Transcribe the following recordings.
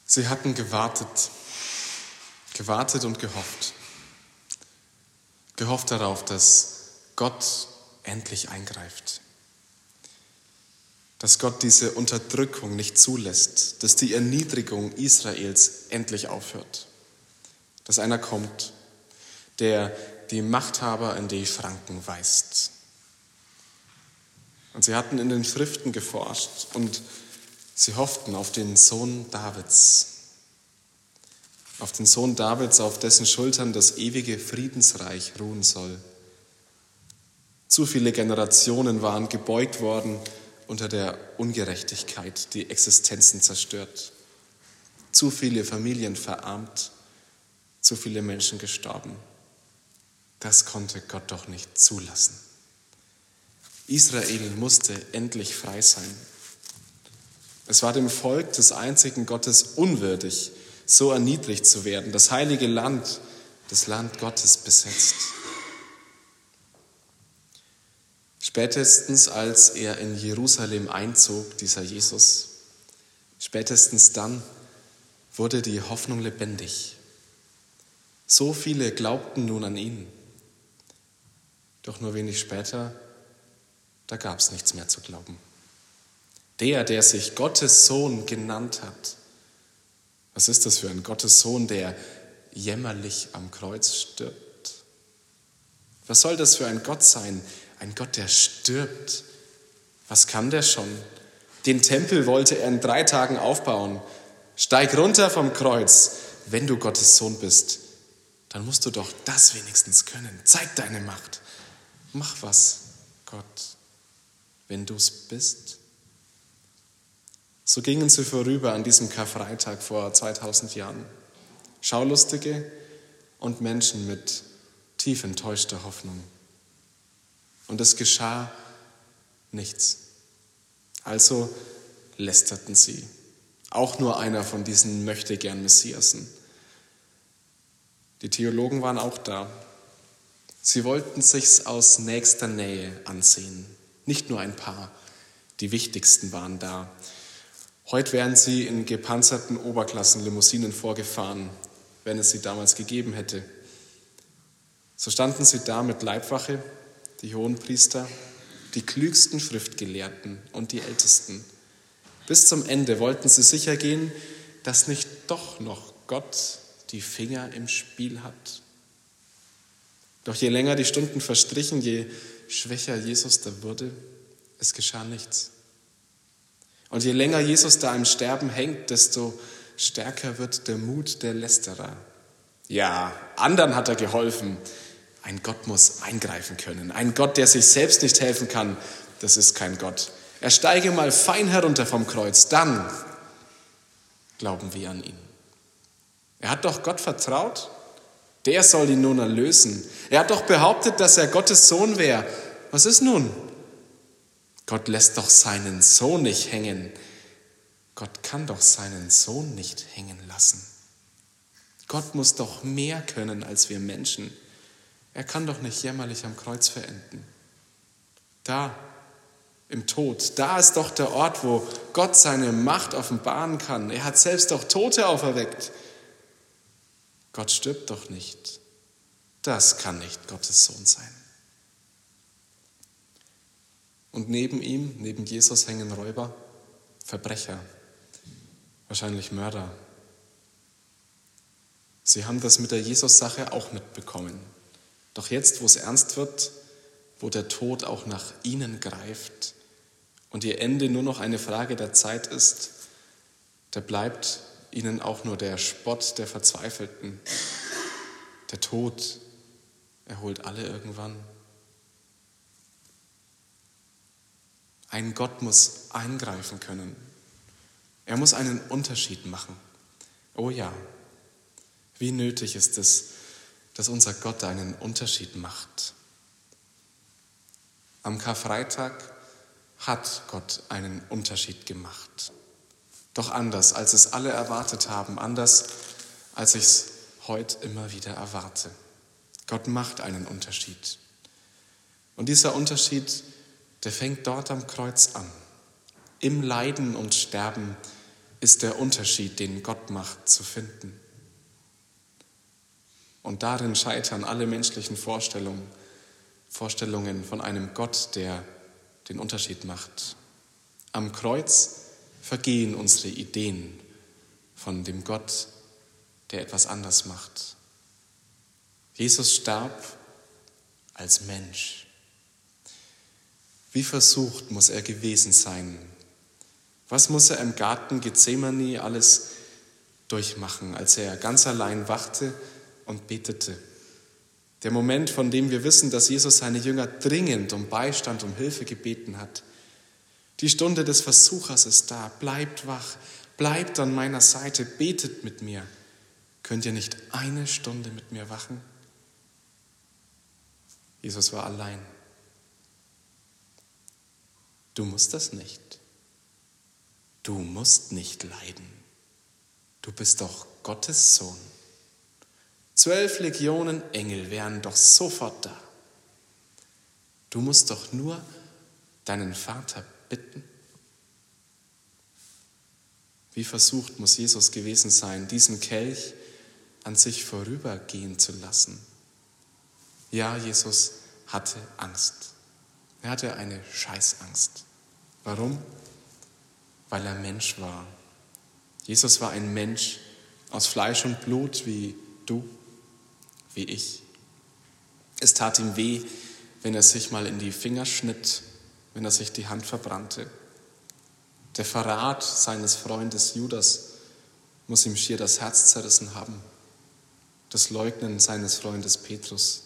Sie hatten gewartet und gehofft. Gehofft darauf, dass Gott endlich eingreift. Dass Gott diese Unterdrückung nicht zulässt, dass die Erniedrigung Israels endlich aufhört. Dass einer kommt, der die Machthaber in die Schranken weist. Und sie hatten in den Schriften geforscht und sie hofften auf den Sohn Davids. Auf den Sohn Davids, auf dessen Schultern das ewige Friedensreich ruhen soll. Zu viele Generationen waren gebeugt worden unter der Ungerechtigkeit, die Existenzen zerstört. Zu viele Familien verarmt, zu viele Menschen gestorben. Das konnte Gott doch nicht zulassen. Israel musste endlich frei sein. Es war dem Volk des einzigen Gottes unwürdig, so erniedrigt zu werden, das heilige Land, das Land Gottes besetzt. Spätestens als er in Jerusalem einzog, dieser Jesus, spätestens dann wurde die Hoffnung lebendig. So viele glaubten nun an ihn. Doch nur wenig später, da gab es nichts mehr zu glauben. Der sich Gottes Sohn genannt hat, was ist das für ein Gottes Sohn, der jämmerlich am Kreuz stirbt? Was soll das für ein Gott sein? Ein Gott, der stirbt. Was kann der schon? Den Tempel wollte er in 3 Tagen aufbauen. Steig runter vom Kreuz. Wenn du Gottes Sohn bist, dann musst du doch das wenigstens können. Zeig deine Macht. Mach was, Gott, wenn du's bist. So gingen sie vorüber an diesem Karfreitag vor 2000 Jahren. Schaulustige und Menschen mit tief enttäuschter Hoffnung. Und es geschah nichts. Also lästerten sie. Auch nur einer von diesen Möchtegern-Messiasen. Die Theologen waren auch da. Sie wollten sich's aus nächster Nähe ansehen. Nicht nur ein paar, die wichtigsten waren da. Heute wären sie in gepanzerten Oberklassenlimousinen vorgefahren, wenn es sie damals gegeben hätte. So standen sie da mit Leibwache, die Hohenpriester, die klügsten Schriftgelehrten und die Ältesten. Bis zum Ende wollten sie sicher gehen, dass nicht doch noch Gott die Finger im Spiel hat. Doch je länger die Stunden verstrichen, je schwächer Jesus da wurde, es geschah nichts. Und je länger Jesus da im Sterben hängt, desto stärker wird der Mut der Lästerer. Ja, anderen hat er geholfen. Ein Gott muss eingreifen können. Ein Gott, der sich selbst nicht helfen kann, das ist kein Gott. Er steige mal fein herunter vom Kreuz, dann glauben wir an ihn. Er hat doch Gott vertraut, der soll ihn nun erlösen. Er hat doch behauptet, dass er Gottes Sohn wäre. Was ist nun? Gott lässt doch seinen Sohn nicht hängen. Gott kann doch seinen Sohn nicht hängen lassen. Gott muss doch mehr können als wir Menschen. Er kann doch nicht jämmerlich am Kreuz verenden. Da, im Tod, da ist doch der Ort, wo Gott seine Macht offenbaren kann. Er hat selbst doch Tote auferweckt. Gott stirbt doch nicht. Das kann nicht Gottes Sohn sein. Und neben ihm, neben Jesus, hängen Räuber, Verbrecher, wahrscheinlich Mörder. Sie haben das mit der Jesus-Sache auch mitbekommen. Doch jetzt, wo es ernst wird, wo der Tod auch nach ihnen greift und ihr Ende nur noch eine Frage der Zeit ist, da bleibt ihnen auch nur der Spott der Verzweifelten. Der Tod, er holt alle irgendwann. Ein Gott muss eingreifen können. Er muss einen Unterschied machen. Oh ja, wie nötig ist es, dass unser Gott einen Unterschied macht. Am Karfreitag hat Gott einen Unterschied gemacht. Doch anders, als es alle erwartet haben, anders, als ich es heute immer wieder erwarte. Gott macht einen Unterschied. Und dieser Unterschied, der fängt dort am Kreuz an. Im Leiden und Sterben ist der Unterschied, den Gott macht, zu finden. Und darin scheitern alle menschlichen Vorstellungen von einem Gott, der den Unterschied macht. Am Kreuz vergehen unsere Ideen von dem Gott, der etwas anders macht. Jesus starb als Mensch. Wie versucht muss er gewesen sein? Was muss er im Garten Gethsemane alles durchmachen, als er ganz allein wachte und betete? Der Moment, von dem wir wissen, dass Jesus seine Jünger dringend um Beistand, um Hilfe gebeten hat. Die Stunde des Versuchers ist da. Bleibt wach, bleibt an meiner Seite, betet mit mir. Könnt ihr nicht eine Stunde mit mir wachen? Jesus war allein. Du musst das nicht. Du musst nicht leiden. Du bist doch Gottes Sohn. 12 Legionen Engel wären doch sofort da. Du musst doch nur deinen Vater bitten. Wie versucht muss Jesus gewesen sein, diesen Kelch an sich vorübergehen zu lassen. Ja, Jesus hatte Angst. Er hatte eine Scheißangst. Warum? Weil er Mensch war. Jesus war ein Mensch aus Fleisch und Blut wie du, wie ich. Es tat ihm weh, wenn er sich mal in die Finger schnitt, wenn er sich die Hand verbrannte. Der Verrat seines Freundes Judas muss ihm schier das Herz zerrissen haben. Das Leugnen seines Freundes Petrus.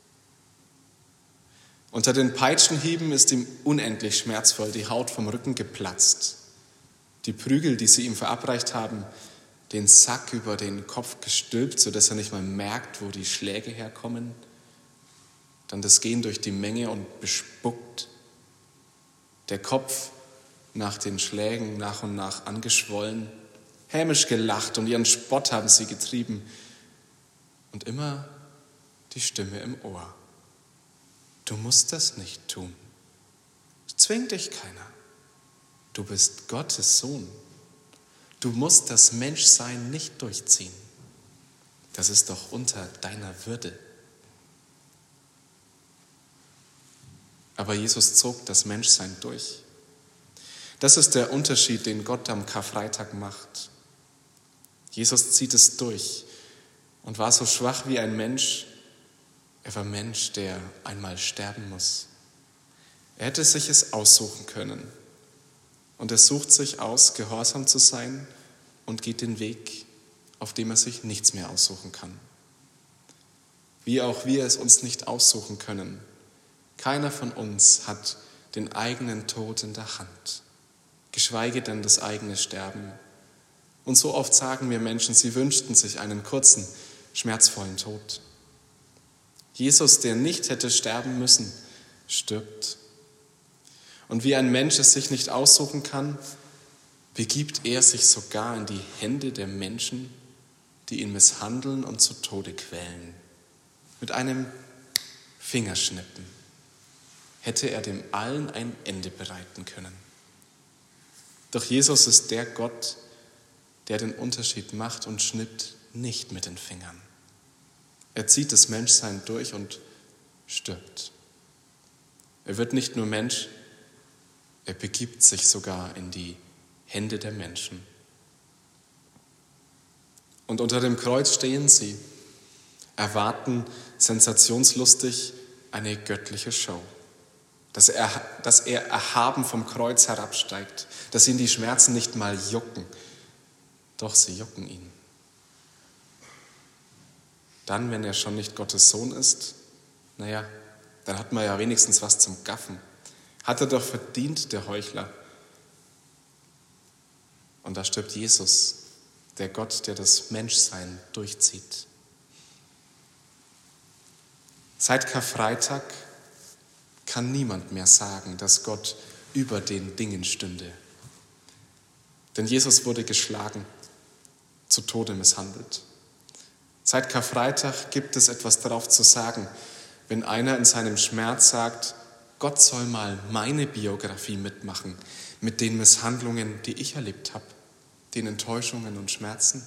Unter den Peitschenhieben ist ihm unendlich schmerzvoll die Haut vom Rücken geplatzt. Die Prügel, die sie ihm verabreicht haben, den Sack über den Kopf gestülpt, sodass er nicht mal merkt, wo die Schläge herkommen. Dann das Gehen durch die Menge und bespuckt. Der Kopf nach den Schlägen nach und nach angeschwollen. Hämisch gelacht und ihren Spott haben sie getrieben. Und immer die Stimme im Ohr. Du musst das nicht tun. Es zwingt dich keiner. Du bist Gottes Sohn. Du musst das Menschsein nicht durchziehen. Das ist doch unter deiner Würde. Aber Jesus zog das Menschsein durch. Das ist der Unterschied, den Gott am Karfreitag macht. Jesus zieht es durch und war so schwach wie ein Mensch. Er war Mensch, der einmal sterben muss. Er hätte sich es aussuchen können. Und er sucht sich aus, gehorsam zu sein und geht den Weg, auf dem er sich nichts mehr aussuchen kann. Wie auch wir es uns nicht aussuchen können. Keiner von uns hat den eigenen Tod in der Hand, geschweige denn das eigene Sterben. Und so oft sagen wir Menschen, sie wünschten sich einen kurzen, schmerzvollen Tod. Jesus, der nicht hätte sterben müssen, stirbt. Und wie ein Mensch es sich nicht aussuchen kann, begibt er sich sogar in die Hände der Menschen, die ihn misshandeln und zu Tode quälen. Mit einem Fingerschnippen hätte er dem allen ein Ende bereiten können. Doch Jesus ist der Gott, der den Unterschied macht und schnippt nicht mit den Fingern. Er zieht das Menschsein durch und stirbt. Er wird nicht nur Mensch, er begibt sich sogar in die Hände der Menschen. Und unter dem Kreuz stehen sie, erwarten sensationslustig eine göttliche Show. Dass er erhaben vom Kreuz herabsteigt, dass ihn die Schmerzen nicht mal jucken, doch sie jucken ihn. Dann, wenn er schon nicht Gottes Sohn ist, dann hat man ja wenigstens was zum Gaffen. Hat er doch verdient, der Heuchler. Und da stirbt Jesus, der Gott, der das Menschsein durchzieht. Seit Karfreitag kann niemand mehr sagen, dass Gott über den Dingen stünde. Denn Jesus wurde geschlagen, zu Tode misshandelt. Seit Karfreitag gibt es etwas darauf zu sagen, wenn einer in seinem Schmerz sagt, Gott soll mal meine Biografie mitmachen, mit den Misshandlungen, die ich erlebt habe. den Enttäuschungen und Schmerzen?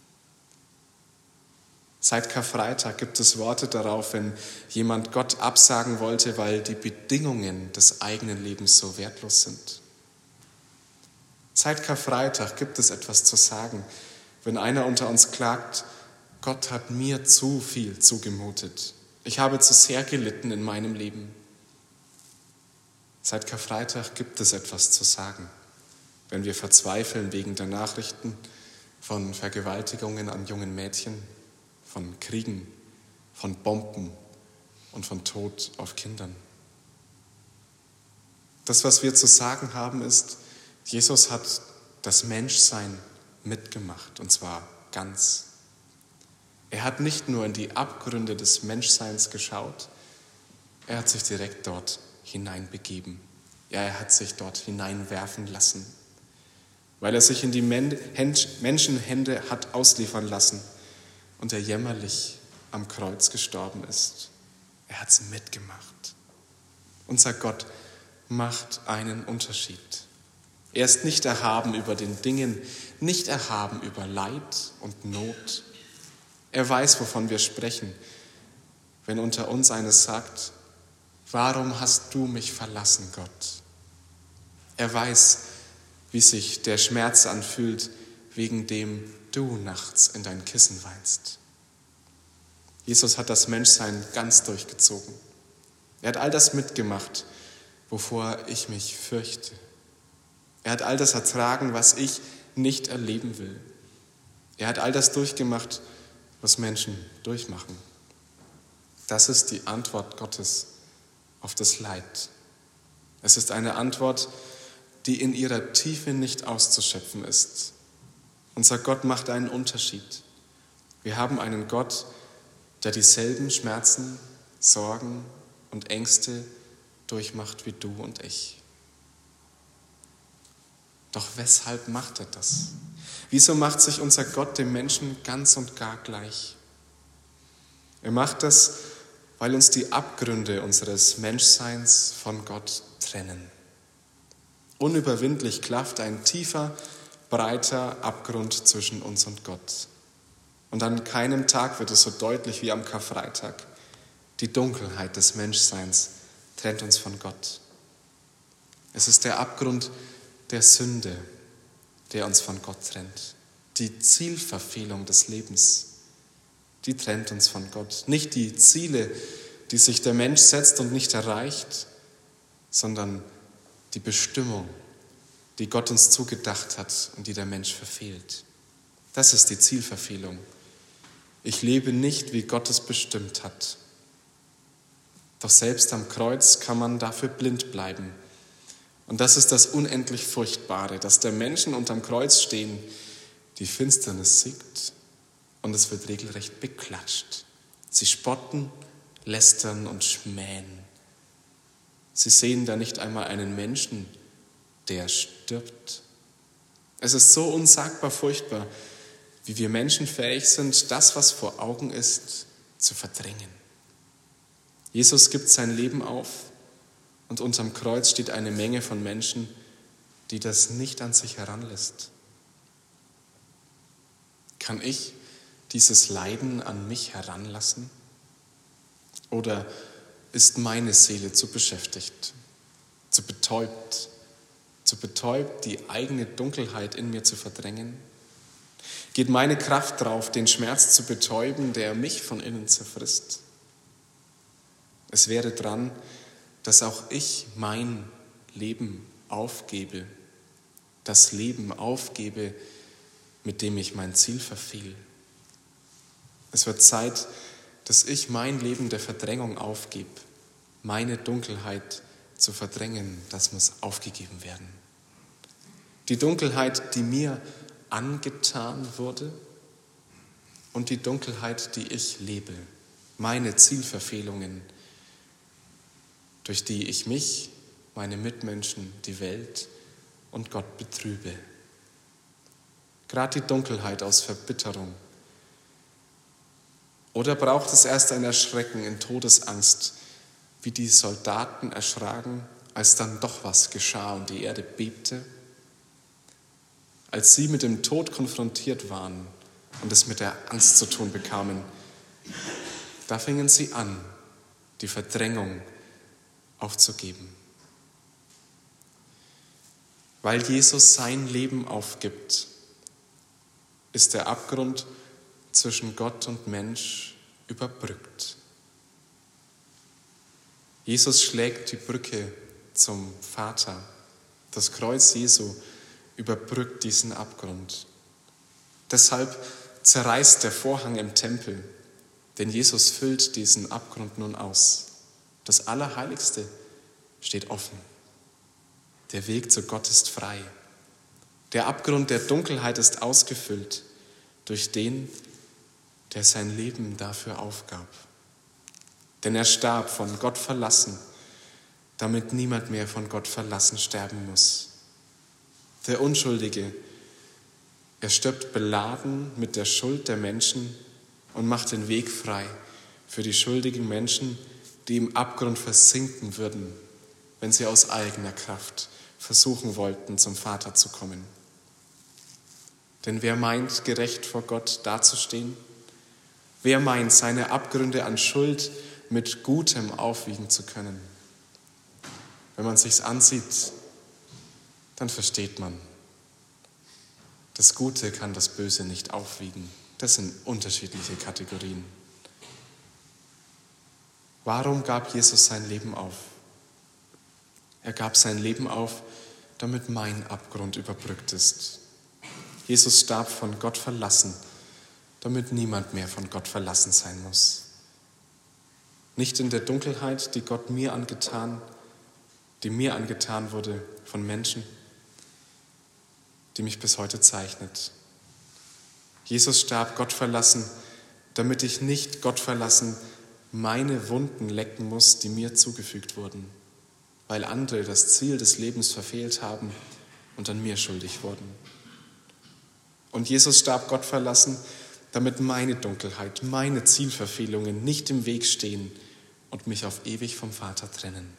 Seit Karfreitag gibt es Worte darauf, wenn jemand Gott absagen wollte, weil die Bedingungen des eigenen Lebens so wertlos sind. Seit Karfreitag gibt es etwas zu sagen, wenn einer unter uns klagt, Gott hat mir zu viel zugemutet. Ich habe zu sehr gelitten in meinem Leben. Seit Karfreitag gibt es etwas zu sagen, wenn wir verzweifeln wegen der Nachrichten von Vergewaltigungen an jungen Mädchen, von Kriegen, von Bomben und von Tod auf Kindern. Das, was wir zu sagen haben, ist, Jesus hat das Menschsein mitgemacht, und zwar ganz. Er hat nicht nur in die Abgründe des Menschseins geschaut, er hat sich direkt dort hineinbegeben. Ja, er hat sich dort hineinwerfen lassen, weil er sich in die Menschenhände hat ausliefern lassen und er jämmerlich am Kreuz gestorben ist. Er hat es mitgemacht. Unser Gott macht einen Unterschied. Er ist nicht erhaben über den Dingen, nicht erhaben über Leid und Not. Er weiß, wovon wir sprechen, wenn unter uns eines sagt, warum hast du mich verlassen, Gott? Er weiß, wie sich der Schmerz anfühlt, wegen dem du nachts in dein Kissen weinst. Jesus hat das Menschsein ganz durchgezogen. Er hat all das mitgemacht, wovor ich mich fürchte. Er hat all das ertragen, was ich nicht erleben will. Er hat all das durchgemacht, was Menschen durchmachen. Das ist die Antwort Gottes auf das Leid. Es ist eine Antwort, die in ihrer Tiefe nicht auszuschöpfen ist. Unser Gott macht einen Unterschied. Wir haben einen Gott, der dieselben Schmerzen, Sorgen und Ängste durchmacht wie du und ich. Doch weshalb macht er das? Wieso macht sich unser Gott dem Menschen ganz und gar gleich? Er macht das, weil uns die Abgründe unseres Menschseins von Gott trennen. Unüberwindlich klafft ein tiefer, breiter Abgrund zwischen uns und Gott. Und an keinem Tag wird es so deutlich wie am Karfreitag. Die Dunkelheit des Menschseins trennt uns von Gott. Es ist der Abgrund der Sünde, der uns von Gott trennt. Die Zielverfehlung des Lebens, die trennt uns von Gott. Nicht die Ziele, die sich der Mensch setzt und nicht erreicht, sondern die Bestimmung, die Gott uns zugedacht hat und die der Mensch verfehlt. Das ist die Zielverfehlung. Ich lebe nicht, wie Gott es bestimmt hat. Doch selbst am Kreuz kann man dafür blind bleiben. Und das ist das unendlich Furchtbare, dass der Menschen unterm Kreuz stehen, die Finsternis siegt und es wird regelrecht beklatscht. Sie spotten, lästern und schmähen. Sie sehen da nicht einmal einen Menschen, der stirbt. Es ist so unsagbar furchtbar, wie wir Menschen fähig sind, das, was vor Augen ist, zu verdrängen. Jesus gibt sein Leben auf und unterm Kreuz steht eine Menge von Menschen, die das nicht an sich heranlässt. Kann ich dieses Leiden an mich heranlassen? Oder ist meine Seele zu beschäftigt, zu betäubt, die eigene Dunkelheit in mir zu verdrängen? Geht meine Kraft drauf, den Schmerz zu betäuben, der mich von innen zerfrisst? Es wäre dran, dass auch ich mein Leben aufgebe, das Leben aufgebe, mit dem ich mein Ziel verfehl. Es wird Zeit, dass ich mein Leben der Verdrängung aufgebe. Meine Dunkelheit zu verdrängen, das muss aufgegeben werden. Die Dunkelheit, die mir angetan wurde und die Dunkelheit, die ich lebe. Meine Zielverfehlungen, durch die ich mich, meine Mitmenschen, die Welt und Gott betrübe. Gerade die Dunkelheit aus Verbitterung. Oder braucht es erst ein Erschrecken in Todesangst, wie die Soldaten erschraken, als dann doch was geschah und die Erde bebte? als sie mit dem Tod konfrontiert waren und es mit der Angst zu tun bekamen, da fingen sie an, die Verdrängung aufzugeben. Weil Jesus sein Leben aufgibt, ist der Abgrund zwischen Gott und Mensch überbrückt. Jesus schlägt die Brücke zum Vater. Das Kreuz Jesu überbrückt diesen Abgrund. Deshalb zerreißt der Vorhang im Tempel, denn Jesus füllt diesen Abgrund nun aus. Das Allerheiligste steht offen. Der Weg zu Gott ist frei. Der Abgrund der Dunkelheit ist ausgefüllt durch den, der sein Leben dafür aufgab. Denn er starb von Gott verlassen, damit niemand mehr von Gott verlassen sterben muss. Der Unschuldige, er stirbt beladen mit der Schuld der Menschen und macht den Weg frei für die schuldigen Menschen, die im Abgrund versinken würden, wenn sie aus eigener Kraft versuchen wollten, zum Vater zu kommen. Denn wer meint, gerecht vor Gott dazustehen? Wer meint, seine Abgründe an Schuld mit Gutem aufwiegen zu können? Wenn man sich's ansieht, dann versteht man, das Gute kann das Böse nicht aufwiegen. Das sind unterschiedliche Kategorien. Warum gab Jesus sein Leben auf? Er gab sein Leben auf, damit mein Abgrund überbrückt ist. Jesus starb von Gott verlassen, damit niemand mehr von Gott verlassen sein muss. Nicht in der Dunkelheit, die mir angetan wurde von Menschen, die mich bis heute zeichnet. Jesus starb Gott verlassen, damit ich nicht Gott verlassen meine Wunden lecken muss, die mir zugefügt wurden, weil andere das Ziel des Lebens verfehlt haben und an mir schuldig wurden. Und Jesus starb Gott verlassen, damit meine Dunkelheit, meine Zielverfehlungen nicht im Weg stehen und mich auf ewig vom Vater trennen.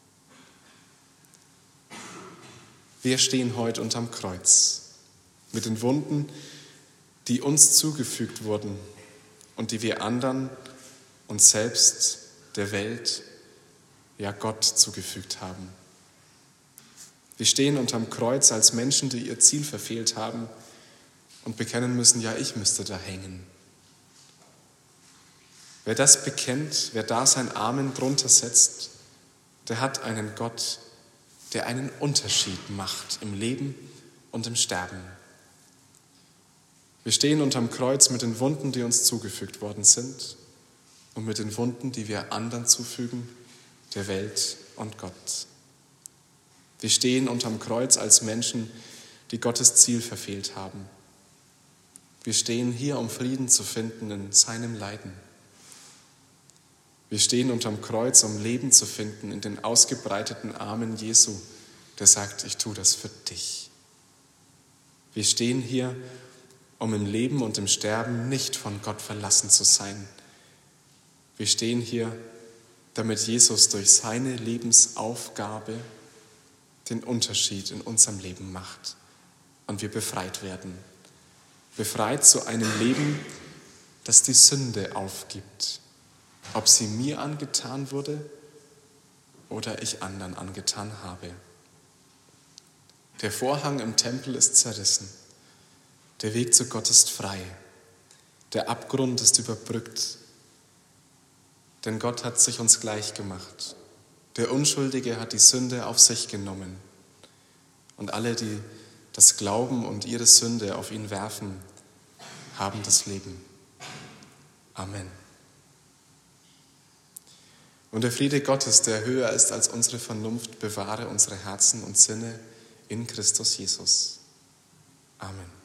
Wir stehen heute unterm Kreuz mit den Wunden, die uns zugefügt wurden und die wir anderen, uns selbst, der Welt, ja Gott zugefügt haben. Wir stehen unterm Kreuz als Menschen, die ihr Ziel verfehlt haben und bekennen müssen, ja, ich müsste da hängen. Wer das bekennt, wer da sein Amen drunter setzt, der hat einen Gott, der einen Unterschied macht im Leben und im Sterben. Wir stehen unterm Kreuz mit den Wunden, die uns zugefügt worden sind und mit den Wunden, die wir anderen zufügen, der Welt und Gott. Wir stehen unterm Kreuz als Menschen, die Gottes Ziel verfehlt haben. Wir stehen hier, um Frieden zu finden in seinem Leiden. Wir stehen unterm Kreuz, um Leben zu finden in den ausgebreiteten Armen Jesu, der sagt, ich tue das für dich. Wir stehen hier, um im Leben und im Sterben nicht von Gott verlassen zu sein. Wir stehen hier, damit Jesus durch seine Lebensaufgabe den Unterschied in unserem Leben macht und wir befreit werden. Befreit zu einem Leben, das die Sünde aufgibt, ob sie mir angetan wurde oder ich anderen angetan habe. Der Vorhang im Tempel ist zerrissen. Der Weg zu Gott ist frei. Der Abgrund ist überbrückt. Denn Gott hat sich uns gleich gemacht. Der Unschuldige hat die Sünde auf sich genommen. Und alle, die das Glauben und ihre Sünde auf ihn werfen, haben das Leben. Amen. Und der Friede Gottes, der höher ist als unsere Vernunft, bewahre unsere Herzen und Sinne in Christus Jesus. Amen.